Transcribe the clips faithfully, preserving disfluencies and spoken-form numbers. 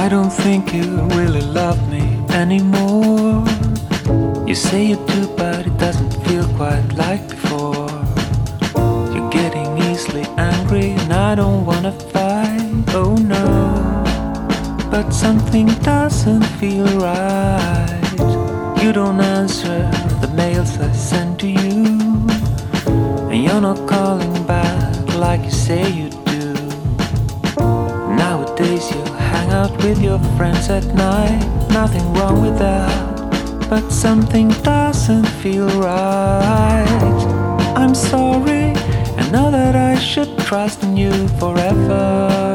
I don't think you really love me anymore. You say you do, but it doesn't feel quite like before. You're getting easily angry, and I don't wanna fight, oh no. But something doesn't feel right. You don't answer the mails I send to you, and you're not calling back like you say you do. Nowadays you hang out with your friends at night. Nothing wrong with that, but something doesn't feel right. I'm sorry, I know that I should trust in you forever,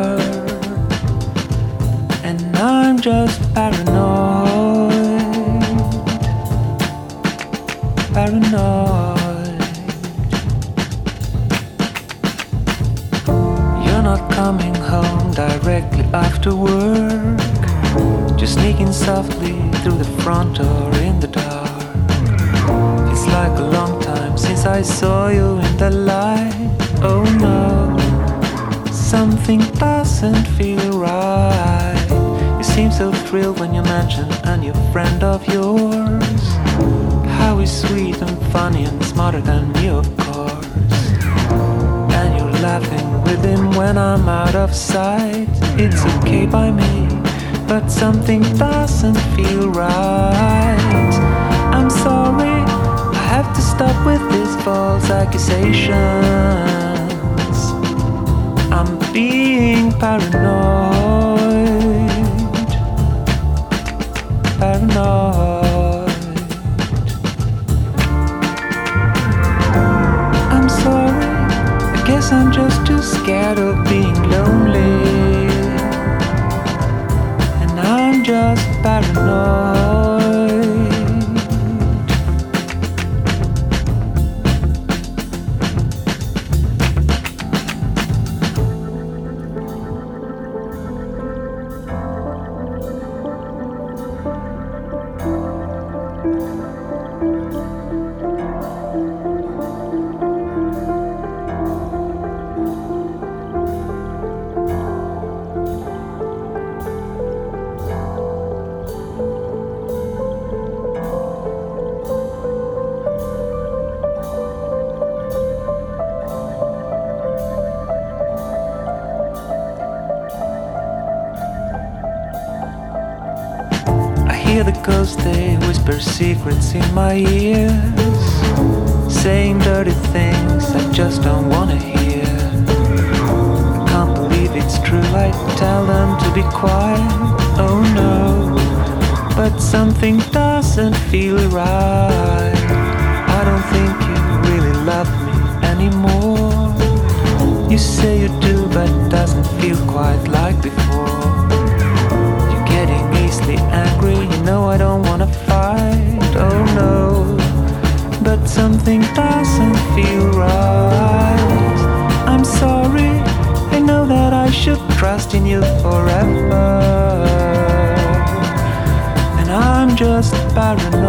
and I'm just paranoid, paranoid. You're not coming home directly after work, just sneaking softly through the front door in the dark. It's like a long time since I saw you in the light. Oh no, something doesn't feel right. You seem so thrilled when you mention a new friend of yours. How he's sweet and funny and smarter than you, of course. And you're laughing with him when I'm out of sight. It's okay by me, but something doesn't feel right. I'm sorry, I have to stop with these false accusations. I'm being paranoid, paranoid. I'm sorry, I guess I'm just too scared of being lonely, I'm just paranoid. I hear the ghosts, they whisper secrets in my ears, saying dirty things I just don't wanna hear. I can't believe it's true, I tell them to be quiet, oh no. But something doesn't feel right. I don't think you really love me anymore. You say you do, but it doesn't feel quite like before. You're getting easily angry, you know I don't wanna fight, oh no. But something doesn't feel right. I'm sorry, I know that I should trust in you forever, and I'm just paranoid.